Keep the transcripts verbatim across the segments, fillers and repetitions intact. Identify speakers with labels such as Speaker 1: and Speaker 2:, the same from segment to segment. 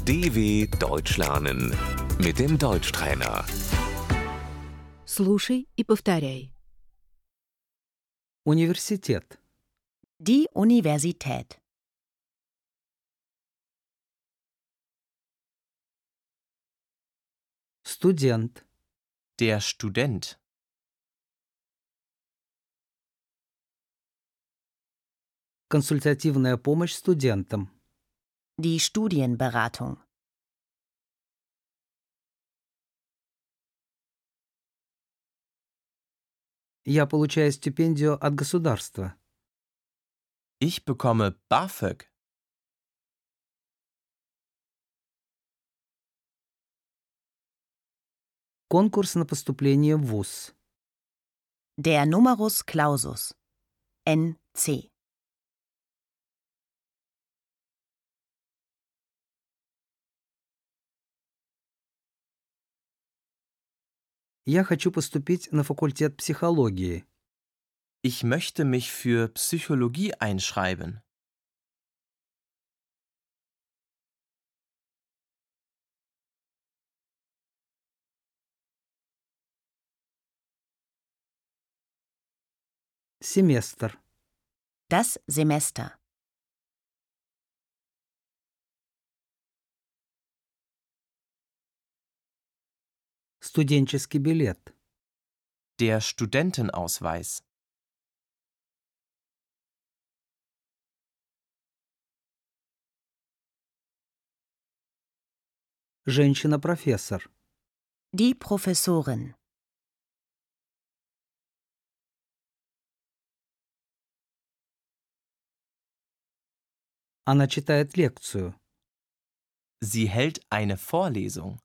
Speaker 1: D W Deutsch lernen mit dem Deutschtrainer.
Speaker 2: Слушай и повторяй.
Speaker 3: Университет.
Speaker 4: Die Universität.
Speaker 3: Студент.
Speaker 5: Der Student.
Speaker 3: Консультативная помощь студентам.
Speaker 4: Die Studienberatung.
Speaker 3: Я получаю стипендию от государства.
Speaker 5: Ich bekomme BAföG.
Speaker 3: Конкурс на поступление в вуз.
Speaker 4: Der Numerus Clausus. N C.
Speaker 3: Я хочу поступить на факультет психологии.
Speaker 5: Ich möchte mich für Psychologie einschreiben.
Speaker 3: Семестр.
Speaker 4: Das Semester.
Speaker 3: Студенческий билет.
Speaker 5: Der Studentenausweis.
Speaker 3: Женщина-профессор.
Speaker 4: Die Professorin.
Speaker 3: Она читает лекцию.
Speaker 5: Sie hält eine Vorlesung.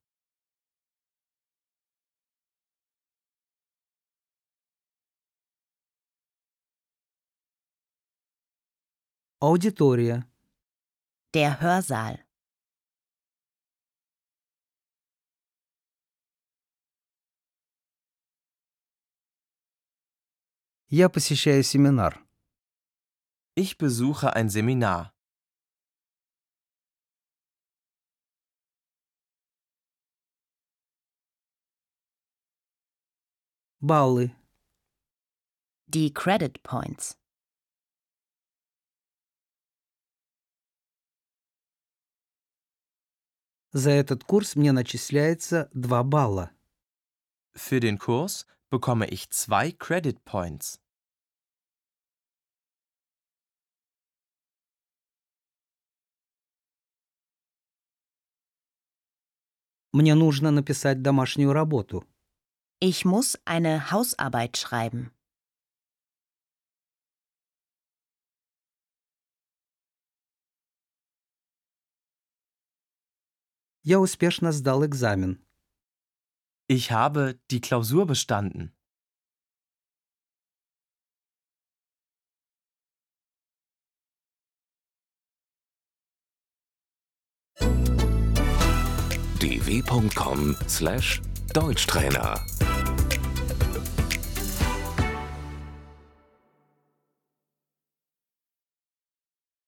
Speaker 3: Аудитория.
Speaker 4: Der Hörsaal.
Speaker 3: Я посещаю семинар.
Speaker 5: Ich besuche ein Seminar.
Speaker 3: Баллы.
Speaker 4: Die Credit Points.
Speaker 3: За этот курс мне начисляется два балла.
Speaker 5: Für den Kurs bekomme ich zwei Credit Points.
Speaker 3: Мне нужно написать домашнюю работу.
Speaker 4: Ich muss eine Hausarbeit schreiben.
Speaker 3: Я успешно сдал экзамен.
Speaker 5: Ich habe die Klausur bestanden.
Speaker 1: d w punkt com slash Deutschtrainer